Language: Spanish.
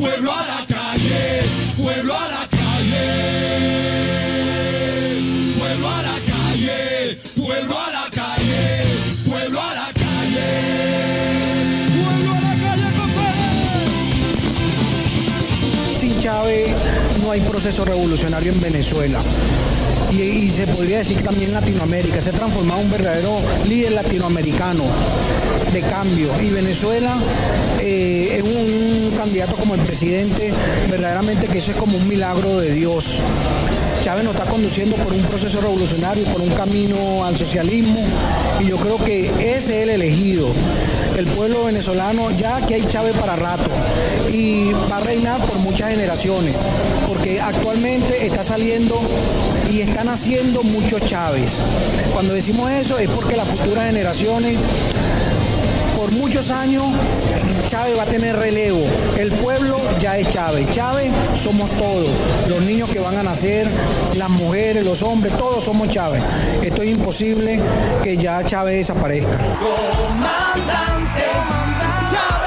pueblo a la calle, pueblo a la calle, pueblo a la calle, pueblo a la calle, pueblo a la calle, pueblo a la calle, compadre. Sin Chávez no hay proceso revolucionario en Venezuela. Y se podría decir también en Latinoamérica. Se ha transformado en un verdadero líder latinoamericano de cambio. Y Venezuela es un candidato como el presidente, verdaderamente que eso es como un milagro de Dios. Chávez nos está conduciendo por un proceso revolucionario, por un camino al socialismo, y yo creo que ese es el elegido. El pueblo venezolano, ya que hay Chávez para rato, y va a reinar por muchas generaciones, porque actualmente está saliendo y están haciendo muchos Chávez. Cuando decimos eso es porque las futuras generaciones, por muchos años, Chávez va a tener relevo. El pueblo ya es Chávez. Chávez somos todos. Los niños que van a nacer, las mujeres, los hombres, todos somos Chávez. Esto es imposible que ya Chávez desaparezca. Comandante, Chávez.